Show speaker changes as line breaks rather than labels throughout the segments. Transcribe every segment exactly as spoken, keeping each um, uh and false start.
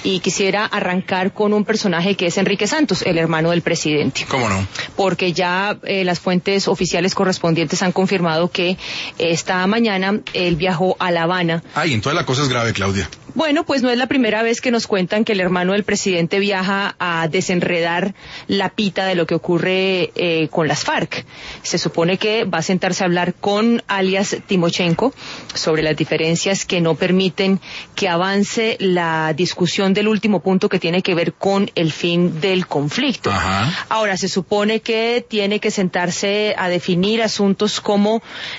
Y quisiera arrancar con un personaje que es Enrique Santos, el hermano del presidente.
¿Cómo no?
Porque ya eh, las fuentes oficiales correspondientes han confirmado que esta mañana él viajó a La Habana.
Ay, entonces la cosa es grave, Claudia.
Bueno, pues no es la primera vez que nos cuentan que el hermano del presidente viaja a desenredar la pita de lo que ocurre eh, con las FARC. Se supone que va a sentarse a hablar con alias Timochenko sobre las diferencias que no permiten que avance la discusión del último punto que tiene que ver con el fin del conflicto.
Ajá.
Ahora, se supone que tiene que sentarse a definir asuntos como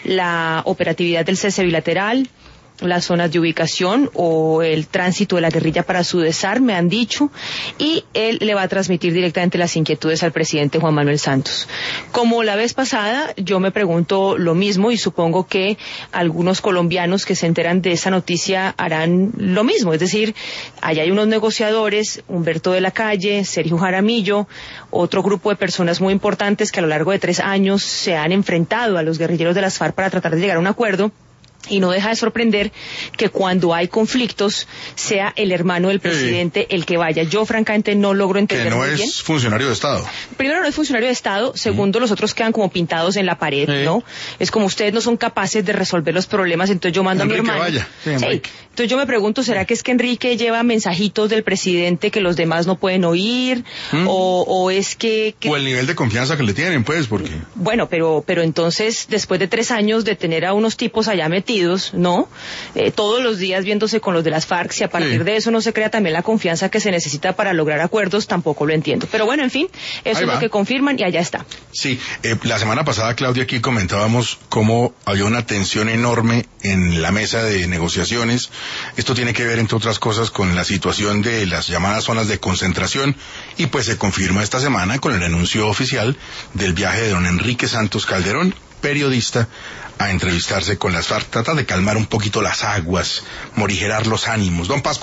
la operatividad del cese bilateral, las zonas de ubicación o el tránsito de la guerrilla para su desarme, han dicho, y él le va a transmitir directamente las inquietudes al presidente Juan Manuel Santos. Como la vez pasada, yo me pregunto lo mismo y supongo que algunos colombianos que se enteran de esa noticia harán lo mismo, es decir, allá hay unos negociadores, Humberto de la Calle, Sergio Jaramillo, otro grupo de personas muy importantes que a lo largo de tres años se han enfrentado a los guerrilleros de las FARC para tratar de llegar a un acuerdo. Y no deja de sorprender que cuando hay conflictos sea el hermano del presidente sí. el que vaya. Yo francamente no logro entender
que no
muy
es
bien.
Funcionario de Estado.
Primero, no es funcionario de Estado. Segundo, mm. los otros quedan como pintados en la pared, sí. ¿no? Es como ustedes no son capaces de resolver los problemas, entonces yo mando
Enrique
a mi hermano.
Vaya. Sí,
sí. Entonces yo me pregunto, ¿será que es que Enrique lleva mensajitos del presidente que los demás no pueden oír? Mm. O, o es que, que...
O el nivel de confianza que le tienen, pues, porque...
Bueno, pero, pero entonces, después de tres años de tener a unos tipos allá metidos, ¿no? Eh, todos los días viéndose con los de las FARC, si a partir sí. de eso no se crea también la confianza que se necesita para lograr acuerdos, tampoco lo entiendo. Pero bueno, en fin, eso es lo que confirman y allá está.
Sí, eh, la semana pasada, Claudia, aquí comentábamos cómo había una tensión enorme en la mesa de negociaciones. Esto tiene que ver, entre otras cosas, con la situación de las llamadas zonas de concentración y pues se confirma esta semana con el anuncio oficial del viaje de don Enrique Santos Calderón, periodista, a entrevistarse con las FARC. Trata de calmar un poquito las aguas, morigerar los ánimos. Don Pascual.